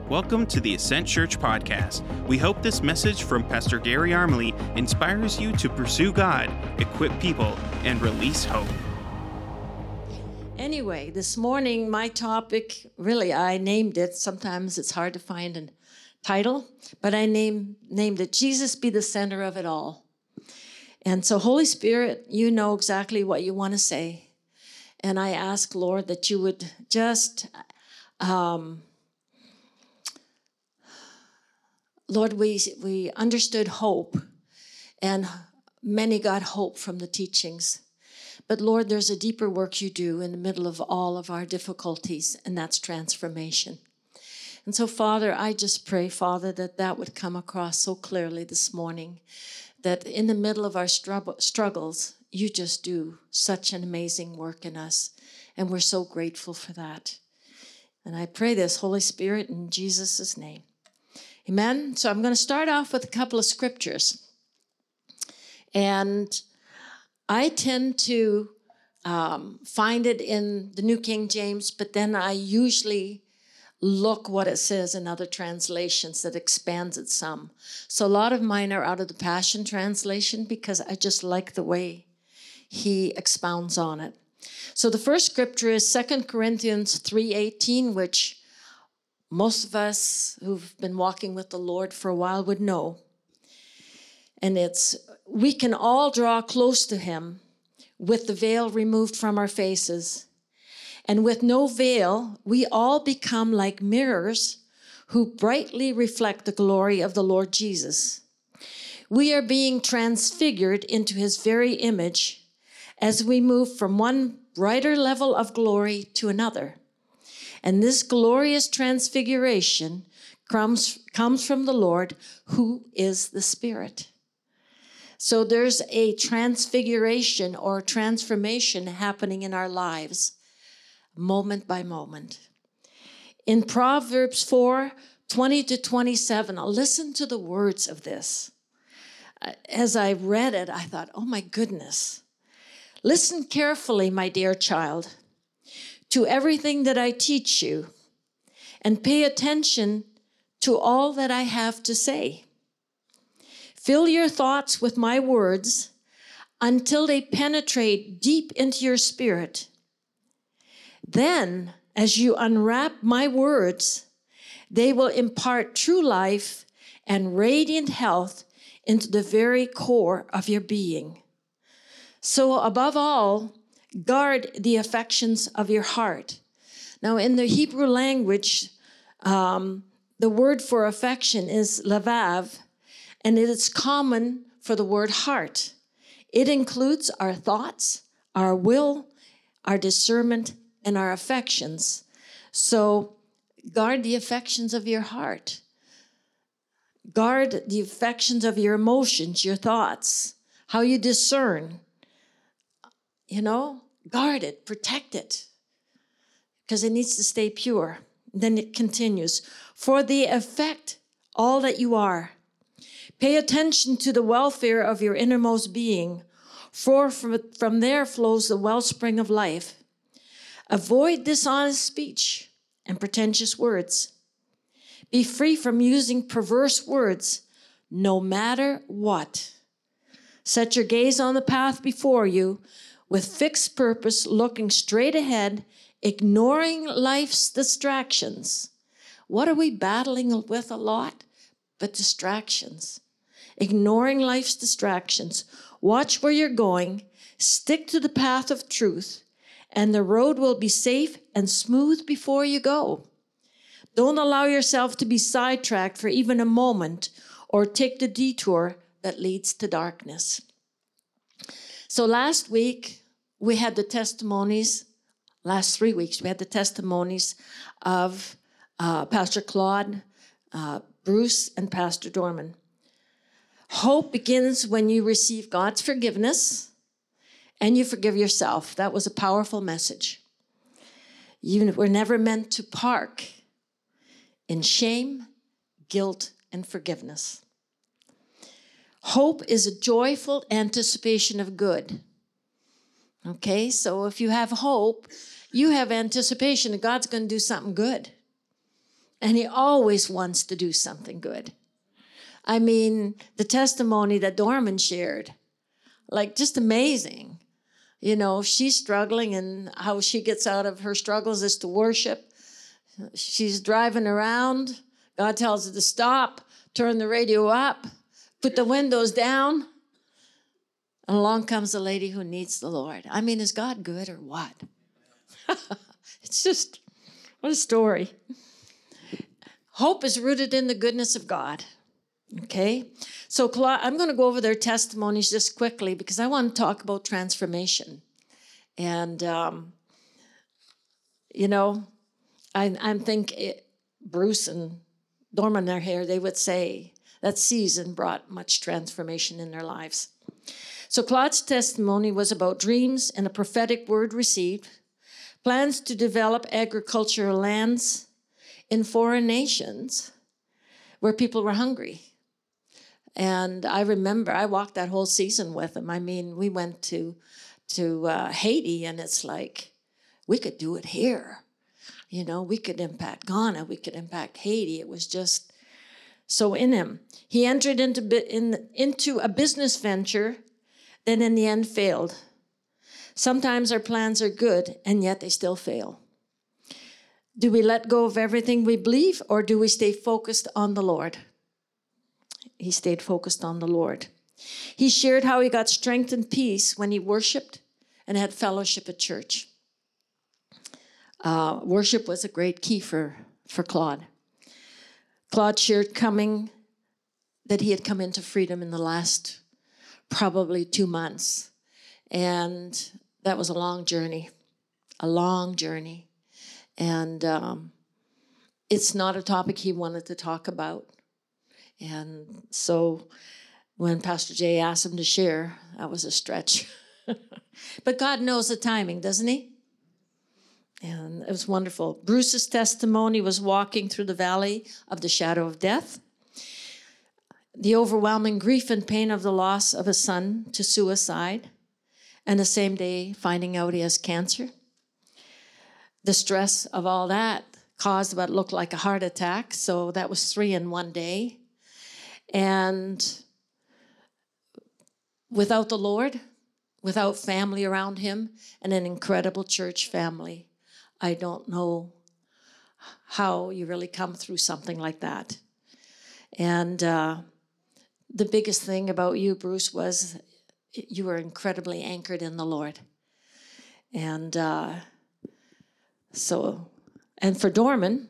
Welcome to the Ascent Church Podcast. We hope this message from Pastor Gary Armley inspires you to pursue God, equip people, and release hope. Anyway, this morning, my topic, really, I named it. Sometimes it's hard to find a title, but I named it, Jesus Be the Center of It All. And so, Holy Spirit, you know exactly what you want to say. And I ask, Lord, that you would just... Lord, we understood hope, and many got hope from the teachings. But Lord, there's a deeper work you do in the middle of all of our difficulties, and that's transformation. And so, Father, I just pray, Father, that would come across so clearly this morning, that in the middle of our struggles, you just do such an amazing work in us, and we're so grateful for that. And I pray this, Holy Spirit, in Jesus' name. Amen. So I'm going to start off with a couple of scriptures. And I tend to find it in the New King James, but then I usually look what it says in other translations that expands it some. So a lot of mine are out of the Passion Translation because I just like the way he expounds on it. So the first scripture is 2 Corinthians 3:18, which most of us who've been walking with the Lord for a while would know. And it's, we can all draw close to him with the veil removed from our faces. And with no veil, we all become like mirrors who brightly reflect the glory of the Lord Jesus. We are being transfigured into his very image as we move from one brighter level of glory to another. And this glorious transfiguration comes from the Lord, who is the Spirit. So there's a transfiguration or transformation happening in our lives, moment by moment. In Proverbs 4:20-27, I'll listen to the words of this. As I read it, I thought, oh my goodness. Listen carefully, my dear child, to everything that I teach you, and pay attention to all that I have to say. Fill your thoughts with my words until they penetrate deep into your spirit. Then, as you unwrap my words, they will impart true life and radiant health into the very core of your being. So above all, guard the affections of your heart. Now, in the Hebrew language, the word for affection is lavav, and it is common for the word heart. It includes our thoughts, our will, our discernment, and our affections. So, guard the affections of your heart. Guard the affections of your emotions, your thoughts, how you discern. You know, guard it, protect it, because it needs to stay pure. Then it continues, for they affect all that you are. Pay attention to the welfare of your innermost being, for from there flows the wellspring of life. Avoid dishonest speech and pretentious words. Be free from using perverse words, no matter what. Set your gaze on the path before you, with fixed purpose, looking straight ahead, ignoring life's distractions. What are we battling with a lot? But distractions. Ignoring life's distractions. Watch where you're going. Stick to the path of truth, and the road will be safe and smooth before you go. Don't allow yourself to be sidetracked for even a moment, or take the detour that leads to darkness. So last week, we had the testimonies, last 3 weeks, we had the testimonies of Pastor Claude, Bruce, and Pastor Dorman. Hope begins when you receive God's forgiveness and you forgive yourself. That was a powerful message. You were never meant to park in shame, guilt, and forgiveness. Hope is a joyful anticipation of good. Okay, so if you have hope, you have anticipation that God's going to do something good. And he always wants to do something good. I mean, the testimony that Dorman shared, like just amazing. You know, she's struggling, and how she gets out of her struggles is to worship. She's driving around. God tells her to stop, turn the radio up, put the windows down. And along comes a lady who needs the Lord. I mean, is God good or what? It's just, what a story. Hope is rooted in the goodness of God. Okay? So I'm going to go over their testimonies just quickly because I want to talk about transformation. And, you know, I'm thinking Bruce and Dorman are here, they would say that season brought much transformation in their lives. So Claude's testimony was about dreams and a prophetic word received, plans to develop agricultural lands in foreign nations where people were hungry. And I remember I walked that whole season with him. I mean, we went to Haiti, and it's like, we could do it here. You know, we could impact Ghana. We could impact Haiti. It was just so in him. He entered into a business venture that in the end failed. Sometimes our plans are good, and yet they still fail. Do we let go of everything we believe, or do we stay focused on the Lord? He stayed focused on the Lord. He shared how he got strength and peace when he worshiped and had fellowship at church. Worship was a great key for Claude. Claude shared that he had come into freedom in the last probably 2 months. And that was a long journey. And it's not a topic he wanted to talk about. And so when Pastor Jay asked him to share, that was a stretch. But God knows the timing, doesn't he? And it was wonderful. Bruce's testimony was walking through the valley of the shadow of death. The overwhelming grief and pain of the loss of a son to suicide, and the same day finding out he has cancer. The stress of all that caused what looked like a heart attack, so that was 3 in one day. And without the Lord, without family around him, and an incredible church family, I don't know how you really come through something like that. And the biggest thing about you, Bruce, was you were incredibly anchored in the Lord. And and for Dorman,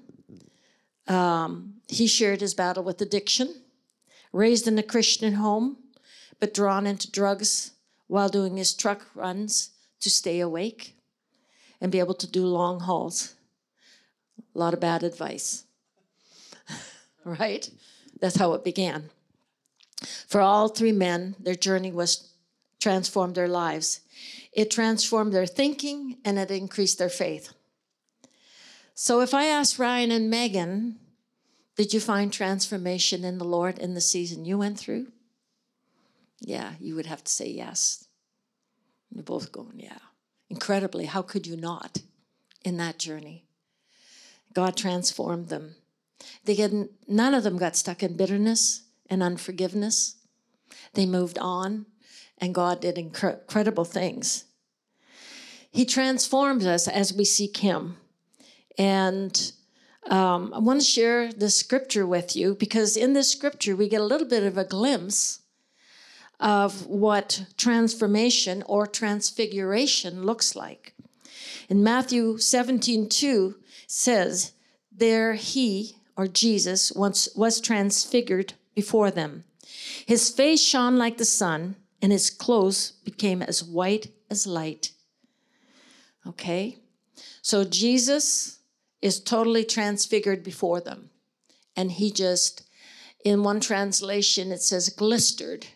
he shared his battle with addiction, raised in a Christian home, but drawn into drugs while doing his truck runs to stay awake and be able to do long hauls. A lot of bad advice, right? That's how it began. For all 3 men, their journey was transformed their lives. It transformed their thinking, and it increased their faith. So if I ask Ryan and Megan, did you find transformation in the Lord in the season you went through? Yeah, you would have to say yes. You're both going, yeah. Incredibly, how could you not in that journey? God transformed them. None of them got stuck in bitterness and unforgiveness. They moved on, and God did incredible things. He transforms us as we seek him. And I want to share the scripture with you, because in this scripture, we get a little bit of a glimpse of what transformation or transfiguration looks like. In Matthew 17:2 says, there he, or Jesus, once was transfigured before them. His face shone like the sun, and his clothes became as white as light. Okay? So Jesus is totally transfigured before them. And he just, in one translation, it says glistered.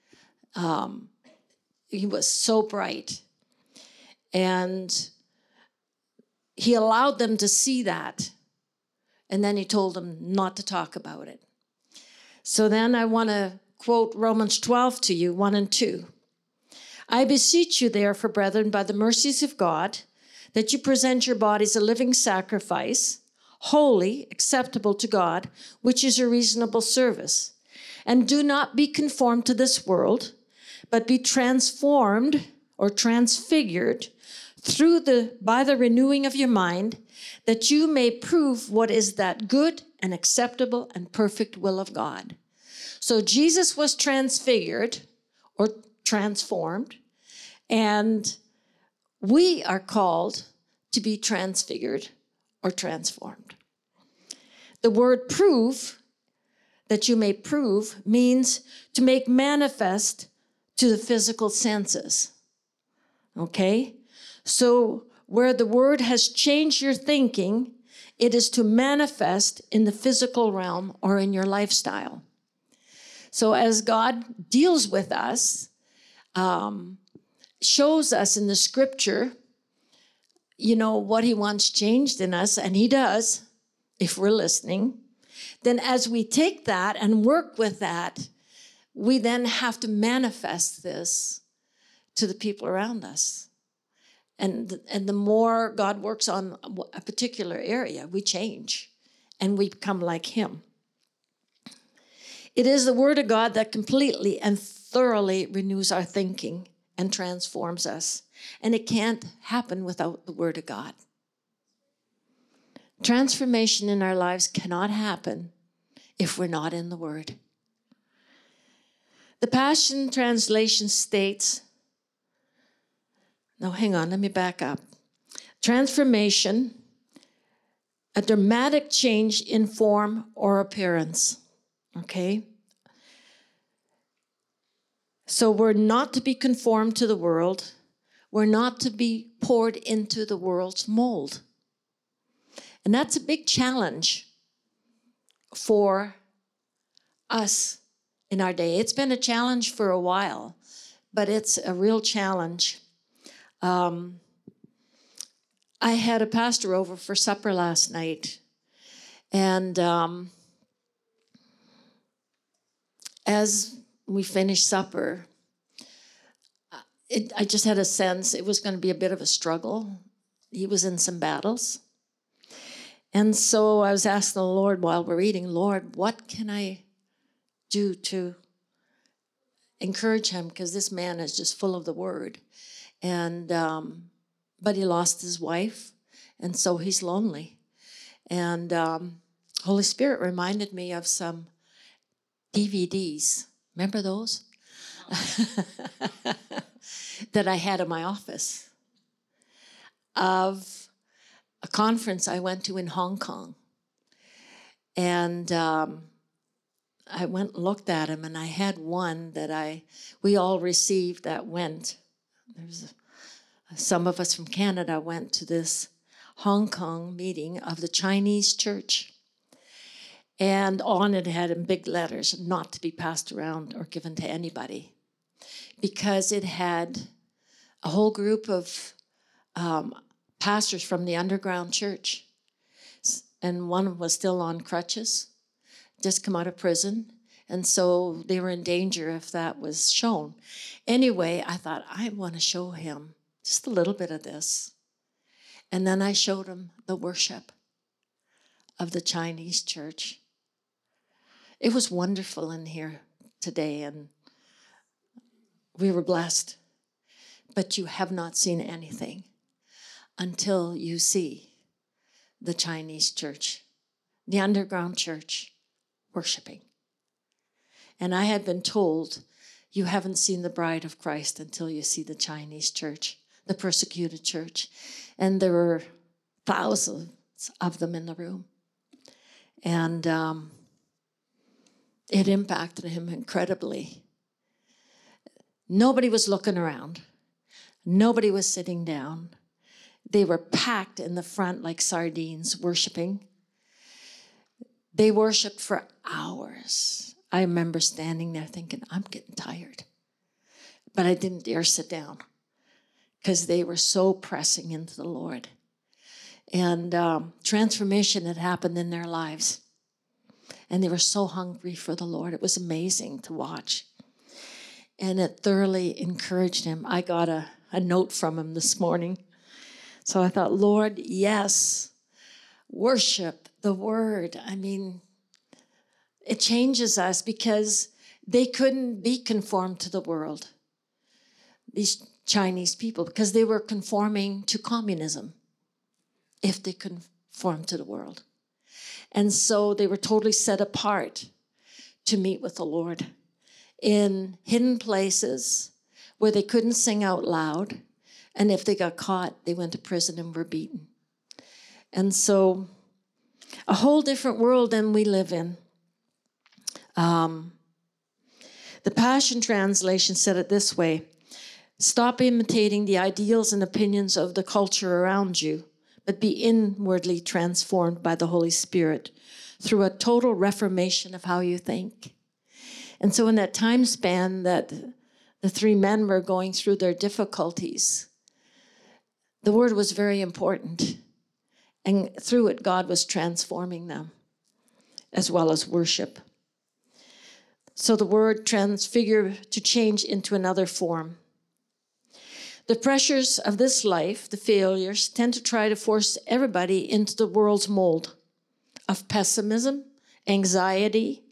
He was so bright. And he allowed them to see that. And then he told them not to talk about it. So then I want to quote Romans 12 to you, 1 and 2. I beseech you, therefore, brethren, by the mercies of God, that you present your bodies a living sacrifice, holy, acceptable to God, which is a reasonable service. And do not be conformed to this world, but be transformed or transfigured by the renewing of your mind, that you may prove what is that good and acceptable and perfect will of God. So Jesus was transfigured or transformed, and we are called to be transfigured or transformed. The word prove, that you may prove, means to make manifest to the physical senses. Okay? So where the word has changed your thinking, it is to manifest in the physical realm or in your lifestyle. So as God deals with us, shows us in the scripture, what he wants changed in us, and he does, if we're listening, then as we take that and work with that, we then have to manifest this to the people around us. And the more God works on a particular area, we change and we become like him. It is the word of God that completely and thoroughly renews our thinking and transforms us. And it can't happen without the word of God. Transformation in our lives cannot happen if we're not in the word. The Passion Translation states, no, hang on, let me back up. Transformation, a dramatic change in form or appearance. Okay? So we're not to be conformed to the world. We're not to be poured into the world's mold. And that's a big challenge for us in our day. It's been a challenge for a while, but it's a real challenge. I had a pastor over for supper last night, and as we finished supper, I just had a sense it was going to be a bit of a struggle. He was in some battles. And so I was asking the Lord while we're eating, Lord, what can I do to encourage him? Because this man is just full of the word. And but he lost his wife, and so he's lonely. And Holy Spirit reminded me of some DVDs. Remember those? That I had in my office of a conference I went to in Hong Kong. And I went and looked at them, and I had one that we all received that went. Some of us from Canada went to this Hong Kong meeting of the Chinese church. And on it had in big letters, not to be passed around or given to anybody, because it had a whole group of pastors from the underground church. And one was still on crutches, just come out of prison. And so they were in danger if that was shown. Anyway, I thought, I want to show him just a little bit of this. And then I showed him the worship of the Chinese church. It was wonderful in here today, and we were blessed. But you have not seen anything until you see the Chinese church, the underground church, worshiping. And I had been told, you haven't seen the bride of Christ until you see the Chinese church, the persecuted church. And there were thousands of them in the room. And it impacted him incredibly. Nobody was looking around. Nobody was sitting down. They were packed in the front like sardines, worshiping. They worshiped for hours. I remember standing there thinking, I'm getting tired. But I didn't dare sit down because they were so pressing into the Lord. And transformation had happened in their lives. And they were so hungry for the Lord. It was amazing to watch. And it thoroughly encouraged him. I got a note from him this morning. So I thought, Lord, yes, worship, the word. I mean, it changes us because they couldn't be conformed to the world, these Chinese people, because they were conforming to communism if they conformed to the world. And so they were totally set apart to meet with the Lord in hidden places where they couldn't sing out loud. And if they got caught, they went to prison and were beaten. And so a whole different world than we live in. The Passion Translation said it this way: stop imitating the ideals and opinions of the culture around you, but be inwardly transformed by the Holy Spirit through a total reformation of how you think. And so in that time span that the three men were going through their difficulties, the word was very important. And through it, God was transforming them, as well as worship. So the word transfigure, to change into another form. The pressures of this life, the failures, tend to try to force everybody into the world's mold of pessimism, anxiety,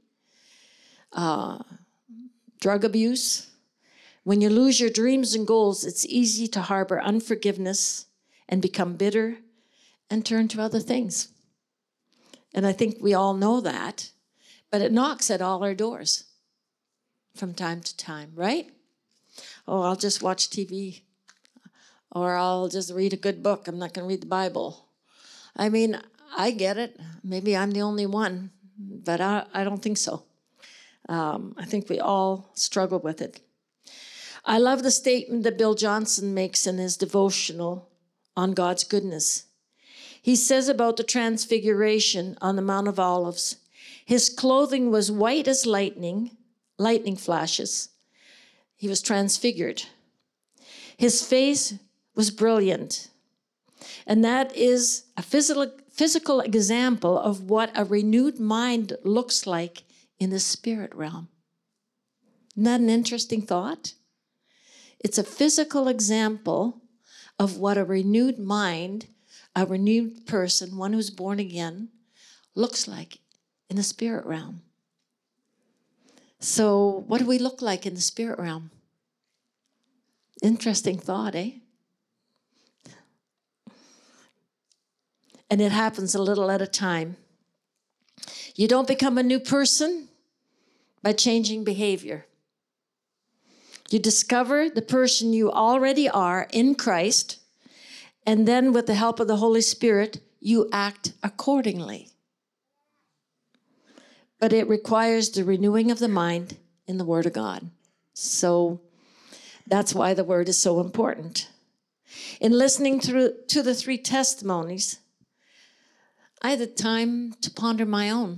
drug abuse. When you lose your dreams and goals, it's easy to harbor unforgiveness and become bitter and turn to other things. And I think we all know that, but it knocks at all our doors from time to time, right? Oh, I'll just watch TV, or I'll just read a good book. I'm not going to read the Bible. I mean, I get it. Maybe I'm the only one, but I don't think so. I think we all struggle with it. I love the statement that Bill Johnson makes in his devotional on God's goodness. He says about the transfiguration on the Mount of Olives, his clothing was white as lightning flashes. He was transfigured. His face was brilliant. And that is a physical example of what a renewed mind looks like in the spirit realm. Isn't that an interesting thought? It's a physical example of what a renewed mind, a renewed person, one who's born again, looks like in the spirit realm. So what do we look like in the spirit realm? Interesting thought, eh? And it happens a little at a time. You don't become a new person by changing behavior. You discover the person you already are in Christ, and then with the help of the Holy Spirit, you act accordingly. But it requires the renewing of the mind in the Word of God. So that's why the Word is so important. In listening to the three testimonies, I had the time to ponder my own.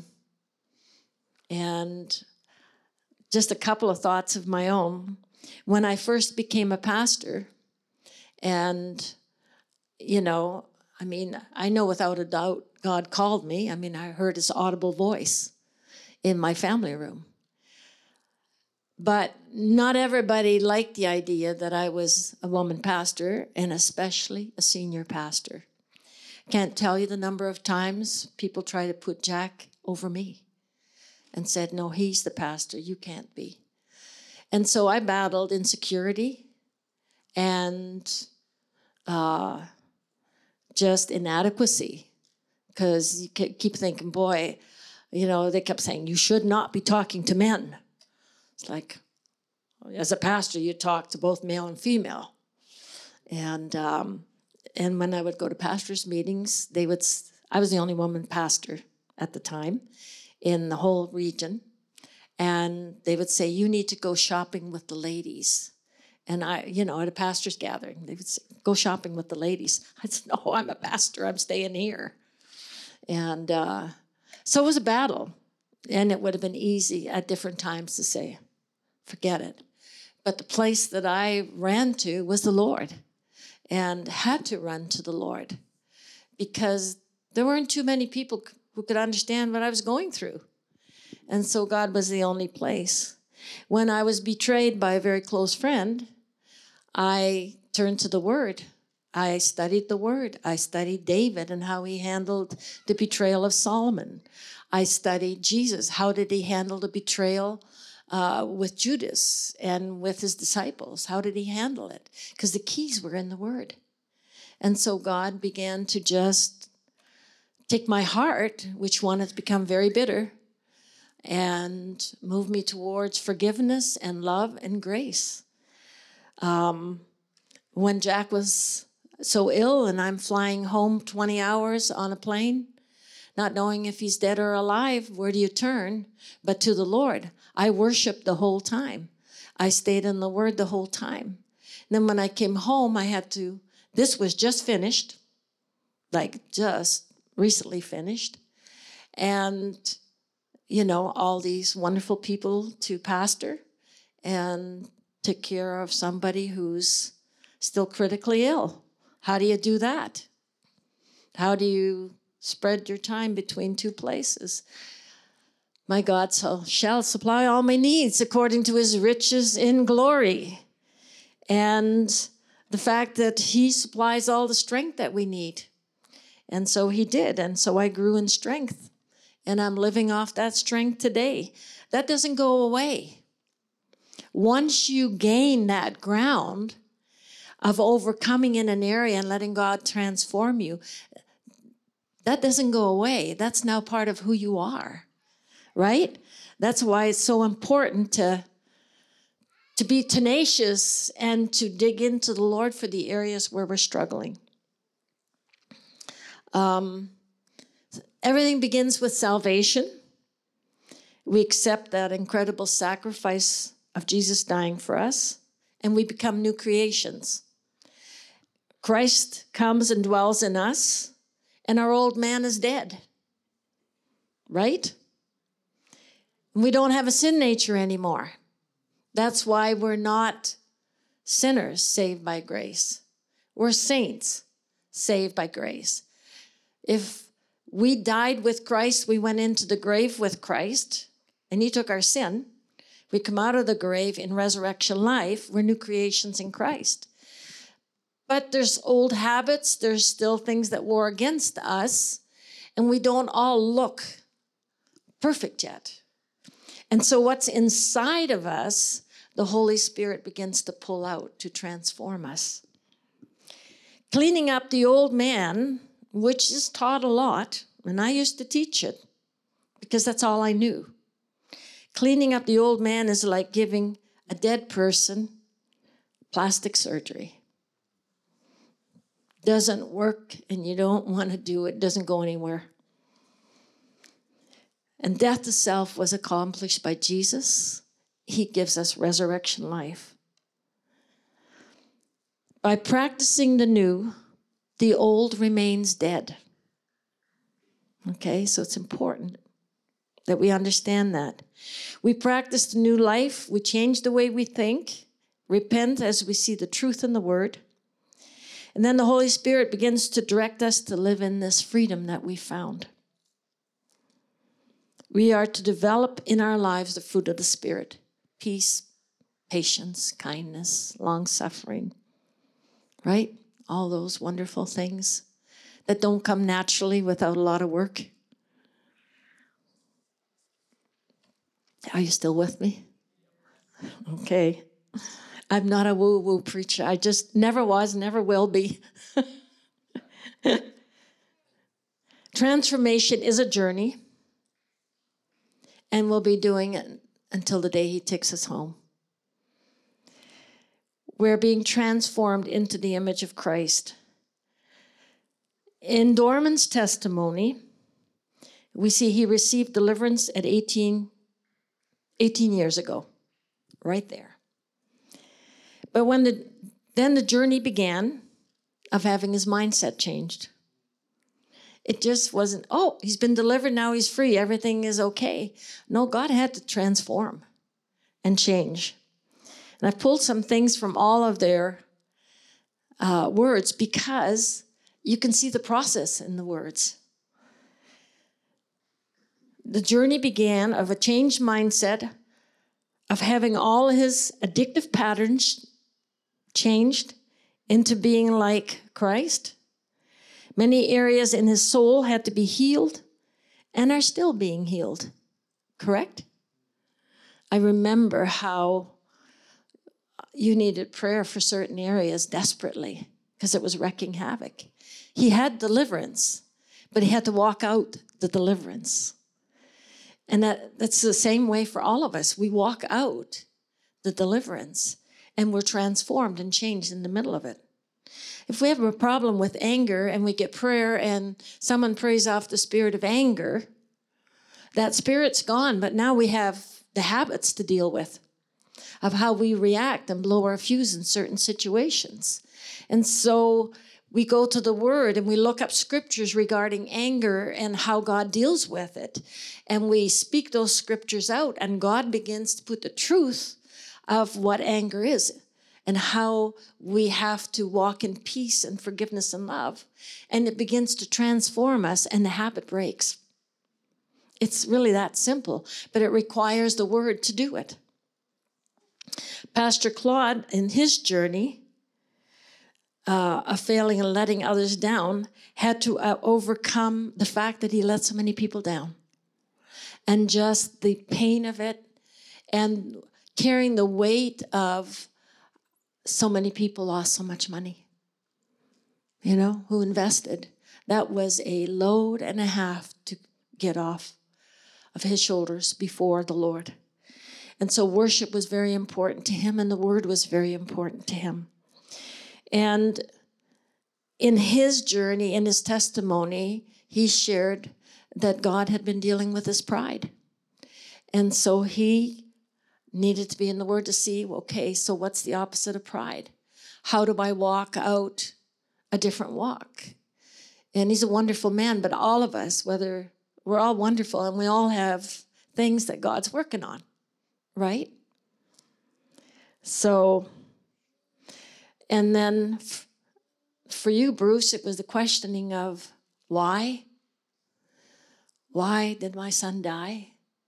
And just a couple of thoughts of my own. When I first became a pastor, and, I know without a doubt God called me. I mean, I heard his audible voice in my family room. But not everybody liked the idea that I was a woman pastor, and especially a senior pastor. Can't tell you the number of times people try to put Jack over me and said, no, he's the pastor, you can't be. And so I battled insecurity and just inadequacy, because you keep thinking, boy, they kept saying, you should not be talking to men. It's like, as a pastor, you talk to both male and female. And when I would go to pastors' meetings, I was the only woman pastor at the time in the whole region. And they would say, you need to go shopping with the ladies. And at a pastor's gathering, they would say, go shopping with the ladies. I'd say, no, I'm a pastor, I'm staying here. And so it was a battle. And it would have been easy at different times to say, forget it. But the place that I ran to was the Lord, and had to run to the Lord, because there weren't too many people who could understand what I was going through. And so God was the only place. When I was betrayed by a very close friend, I turned to the Word. I studied the Word. I studied David and how he handled the betrayal of Solomon. I studied Jesus. How did he handle the betrayal with Judas and with his disciples? How did he handle it? Because the keys were in the Word. And so God began to just take my heart, which one has become very bitter, and move me towards forgiveness and love and grace. When Jack was so ill and I'm flying home 20 hours on a plane, not knowing if he's dead or alive, where do you turn? But to the Lord. I worshiped the whole time. I stayed in the Word the whole time. And then when I came home, this was just finished, like just recently finished. And, all these wonderful people to pastor and take care of somebody who's still critically ill. How do you do that? How do you spread your time between two places? My God shall supply all my needs according to his riches in glory. And the fact that he supplies all the strength that we need. And so he did. And so I grew in strength. And I'm living off that strength today. That doesn't go away. Once you gain that ground of overcoming in an area and letting God transform you, that doesn't go away. That's now part of who you are, right? That's why it's so important to be tenacious and to dig into the Lord for the areas where we're struggling. Everything begins with salvation. We accept that incredible sacrifice of Jesus dying for us, and we become new creations. Christ comes and dwells in us, and our old man is dead, right? We don't have a sin nature anymore. That's why we're not sinners saved by grace. We're saints saved by grace. If we died with Christ, we went into the grave with Christ, and he took our sin. We come out of the grave in resurrection life. We're new creations in Christ. But there's old habits. There's still things that war against us, and we don't all look perfect yet. And so what's inside of us, the Holy Spirit begins to pull out to transform us. Cleaning up the old man, which is taught a lot, and I used to teach it because that's all I knew. Cleaning up the old man is like giving a dead person plastic surgery. Doesn't work, and you don't want to do it. Doesn't go anywhere. And death to self was accomplished by Jesus. He gives us resurrection life. By practicing the new, the old remains dead. Okay, so it's important that we understand that. We practice the new life. We change the way we think, repent as we see the truth in the Word. And then the Holy Spirit begins to direct us to live in this freedom that we found. We are to develop in our lives the fruit of the Spirit: peace, patience, kindness, long-suffering, right? All those wonderful things that don't come naturally without a lot of work. Are you still with me? Okay. I'm not a woo-woo preacher. I just never was, never will be. Transformation is a journey, and we'll be doing it until the day he takes us home. We're being transformed into the image of Christ. In Dorman's testimony, we see he received deliverance at 18 years ago, right there. But then the journey began of having his mindset changed. It just wasn't, he's been delivered, now he's free, everything is okay. No, God had to transform and change. And I've pulled some things from all of their words because you can see the process in the words. The journey began of a changed mindset, of having all his addictive patterns changed into being like Christ. Many areas in his soul had to be healed and are still being healed. Correct? I remember how you needed prayer for certain areas desperately because it was wreaking havoc. He had deliverance, but he had to walk out the deliverance. And that's the same way for all of us. We walk out the deliverance and we're transformed and changed in the middle of it. If we have a problem with anger and we get prayer and someone prays off the spirit of anger, that spirit's gone, but now we have the habits to deal with of how we react and blow our fuse in certain situations. And so we go to the Word and we look up scriptures regarding anger and how God deals with it. And we speak those scriptures out, and God begins to put the truth of what anger is and how we have to walk in peace and forgiveness and love. And it begins to transform us, and the habit breaks. It's really that simple, but it requires the Word to do it. Pastor Claude, in his journey of failing and letting others down, had to overcome the fact that he let so many people down. And just the pain of it and carrying the weight of so many people lost so much money, who invested. That was a load and a half to get off of his shoulders before the Lord. And so worship was very important to him, and the Word was very important to him. And in his journey, in his testimony, he shared that God had been dealing with his pride. And so he needed to be in the Word to see, okay, so what's the opposite of pride? How do I walk out a different walk? And he's a wonderful man, but all of us, whether we're all wonderful and we all have things that God's working on, right? So, and then for you, Bruce, it was the questioning of why? Why did my son die?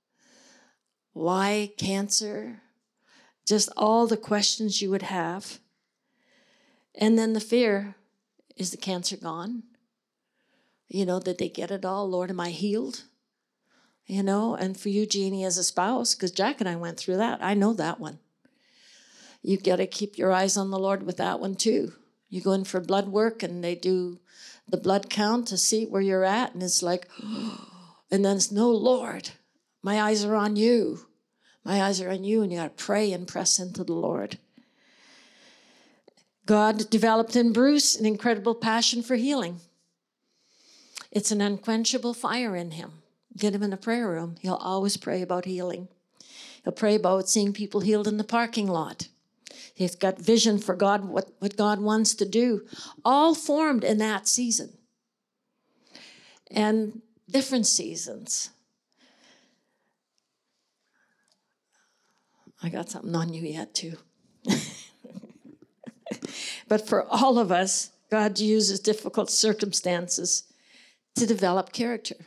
Why cancer? Just all the questions you would have. And then the fear, is the cancer gone? Did they get it all? Lord, am I healed? And for you, Jeannie, as a spouse, because Jack and I went through that, I know that one. You got to keep your eyes on the Lord with that one too. You go in for blood work and they do the blood count to see where you're at, and it's like, and then it's, no, Lord, my eyes are on you. My eyes are on you, and you got to pray and press into the Lord. God developed in Bruce an incredible passion for healing. It's an unquenchable fire in him. Get him in a prayer room. He'll always pray about healing. He'll pray about seeing people healed in the parking lot. He's got vision for God, what God wants to do, all formed in that season. And different seasons. I got something on you yet, too. But for all of us, God uses difficult circumstances to develop character.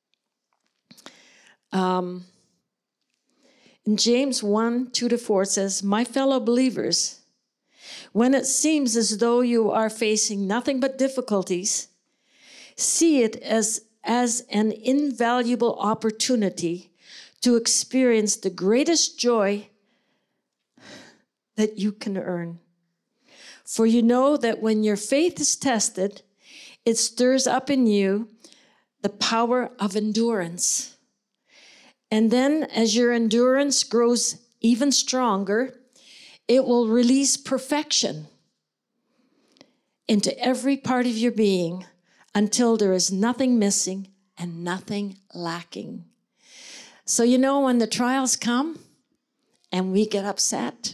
In James 1:2-4 says, my fellow believers, when it seems as though you are facing nothing but difficulties, see it as an invaluable opportunity to experience the greatest joy that you can earn. For you know that when your faith is tested, it stirs up in you the power of endurance. And then as your endurance grows even stronger, it will release perfection into every part of your being until there is nothing missing and nothing lacking. So when the trials come and we get upset,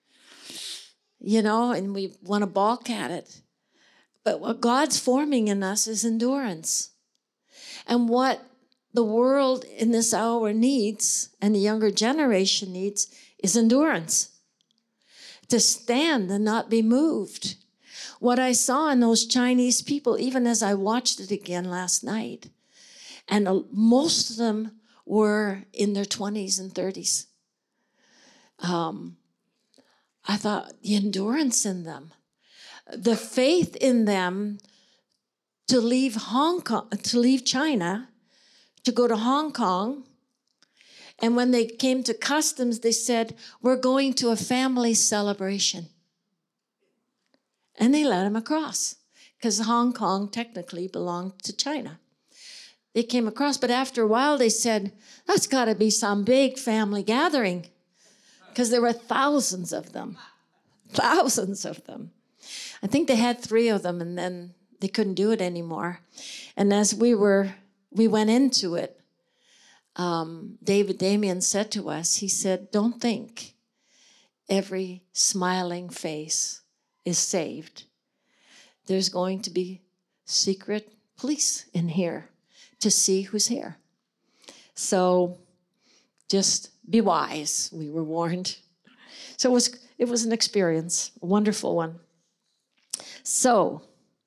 and we want to balk at it. But what God's forming in us is endurance. And what the world in this hour needs, and the younger generation needs, is endurance. To stand and not be moved. What I saw in those Chinese people, even as I watched it again last night, and most of them were in their 20s and 30s. I thought the endurance in them. the faith in them to leave Hong Kong, to leave China, to go to Hong Kong. And when they came to customs, they said, we're going to a family celebration. And they let them across because Hong Kong technically belonged to China. They came across, but after a while they said, that's got to be some big family gathering because there were thousands of them. Thousands of them. I think they had 3 of them and then they couldn't do it anymore. And as we went into it, David Damien said to us, he said, don't think every smiling face is saved. There's going to be secret police in here to see who's here. So just be wise, we were warned. So it was an experience, a wonderful one. So,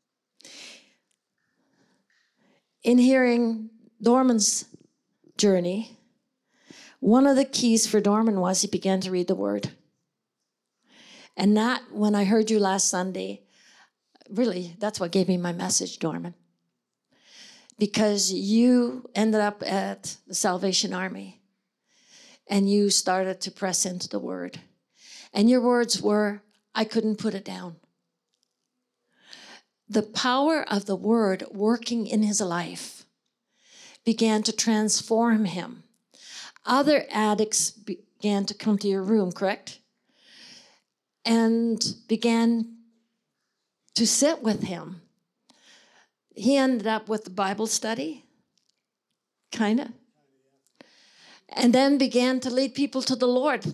in hearing Dorman's journey, one of the keys for Dorman was he began to read the Word. And that, when I heard you last Sunday, really, that's what gave me my message, Dorman. Because you ended up at the Salvation Army and you started to press into the Word. And your words were, I couldn't put it down. The power of the Word working in his life began to transform him. Other addicts began to come to your room, correct? And began to sit with him. He ended up with the Bible study, kind of. And then began to lead people to the Lord.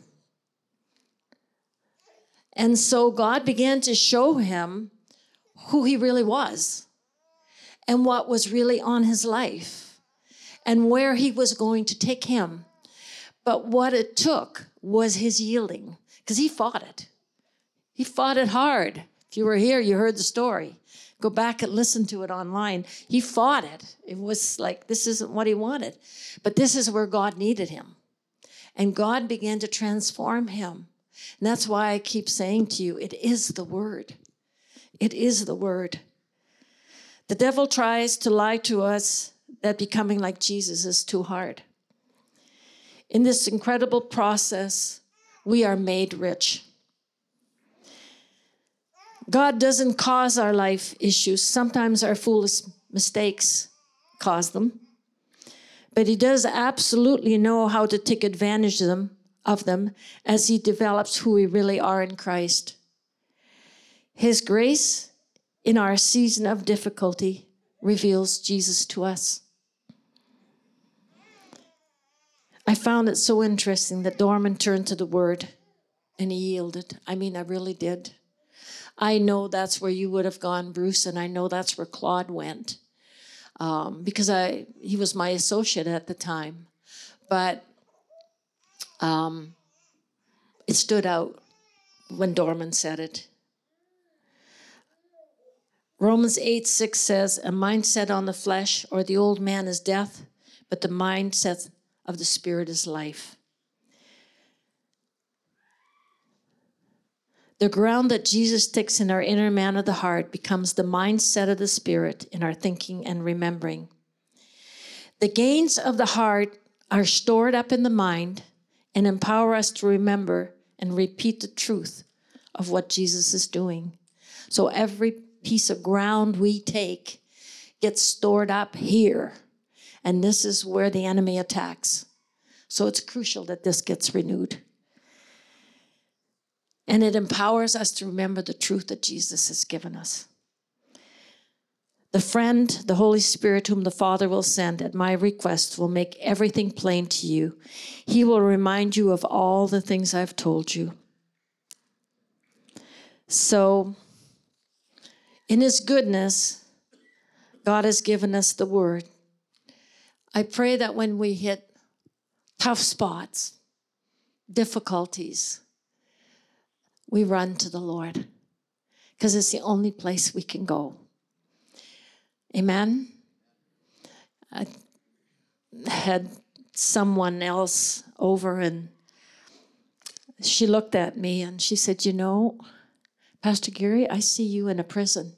And so God began to show him who he really was and what was really on his life and where he was going to take him. But what it took was his yielding, because he fought it. He fought it hard. If you were here, you heard the story. Go back and listen to it online. He fought it. It was like, this isn't what he wanted. But this is where God needed him. And God began to transform him. And that's why I keep saying to you, it is the Word. It is the Word. The devil tries to lie to us that becoming like Jesus is too hard. In this incredible process, we are made rich. God doesn't cause our life issues. Sometimes our foolish mistakes cause them. But he does absolutely know how to take advantage of them as he develops who we really are in Christ. His grace in our season of difficulty reveals Jesus to us. I found it so interesting that Dorman turned to the Word and he yielded. I mean, I really did. I know that's where you would have gone, Bruce, and I know that's where Claude went because he was my associate at the time. But it stood out when Dorman said it. Romans 8:6 says, a mindset on the flesh or the old man is death, but the mindset of the Spirit is life. The ground that Jesus takes in our inner man of the heart becomes the mindset of the Spirit in our thinking and remembering. The gains of the heart are stored up in the mind and empower us to remember and repeat the truth of what Jesus is doing. So every piece of ground we take gets stored up here. And this is where the enemy attacks. So it's crucial that this gets renewed. And it empowers us to remember the truth that Jesus has given us. The friend, the Holy Spirit, whom the Father will send at my request, will make everything plain to you. He will remind you of all the things I've told you. So, in his goodness, God has given us the Word. I pray that when we hit tough spots, difficulties, we run to the Lord because it's the only place we can go. Amen? I had someone else over and she looked at me and she said, Pastor Gary, I see you in a prison.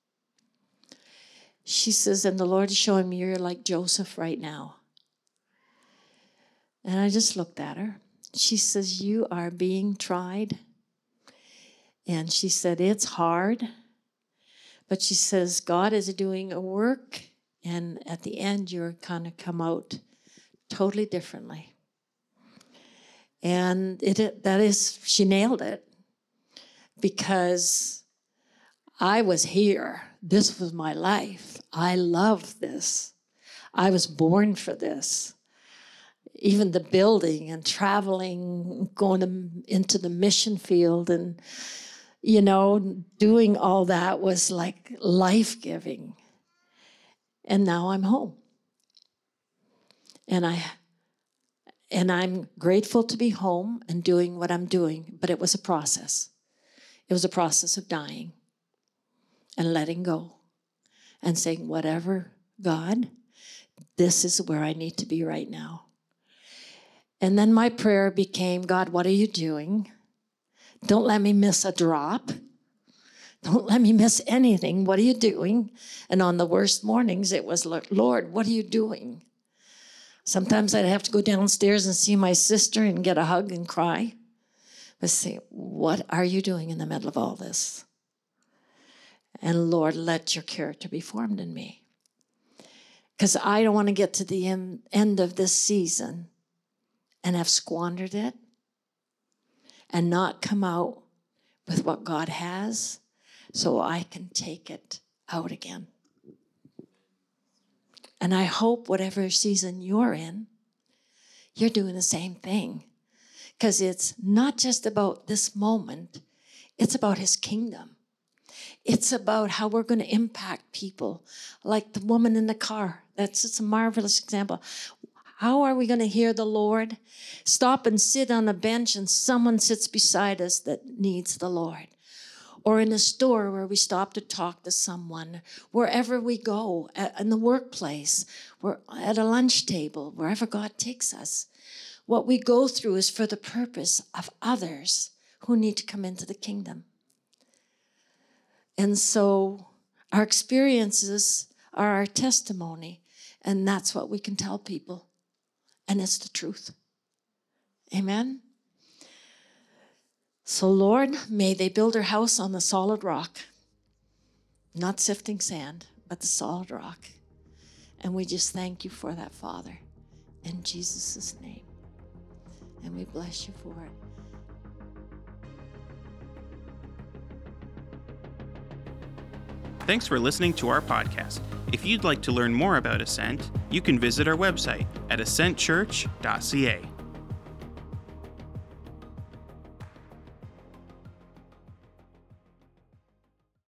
She says, and the Lord is showing me you're like Joseph right now. And I just looked at her. She says, you are being tried. And she said, it's hard. But she says, God is doing a work. And at the end, you're kind of come out totally differently. And she nailed it. Because I was here. This was my life. I love this. I was born for this. Even the building and traveling, going into the mission field and, doing all that was like life-giving. And now I'm home. And I'm grateful to be home and doing what I'm doing, but it was a process. It was a process of dying and letting go and saying, whatever, God, this is where I need to be right now. And then my prayer became, God, what are you doing? Don't let me miss a drop. Don't let me miss anything. What are you doing? And on the worst mornings, it was, Lord, what are you doing? Sometimes I'd have to go downstairs and see my sister and get a hug and cry. But say, what are you doing in the middle of all this? And Lord, let your character be formed in me. Because I don't want to get to the end of this season and have squandered it and not come out with what God has so I can take it out again. And I hope whatever season you're in, you're doing the same thing. Because it's not just about this moment, it's about his kingdom. It's about how we're going to impact people, like the woman in the car. That's just a marvelous example. How are we going to hear the Lord? Stop and sit on a bench and someone sits beside us that needs the Lord. Or in a store where we stop to talk to someone. Wherever we go, in the workplace, we're at a lunch table, wherever God takes us. What we go through is for the purpose of others who need to come into the kingdom. And so our experiences are our testimony, and that's what we can tell people. And it's the truth. Amen? So, Lord, may they build their house on the solid rock, not sifting sand, but the solid rock. And we just thank you for that, Father, in Jesus' name. And we bless you for it. Thanks for listening to our podcast. If you'd like to learn more about Ascent, you can visit our website at ascentchurch.ca.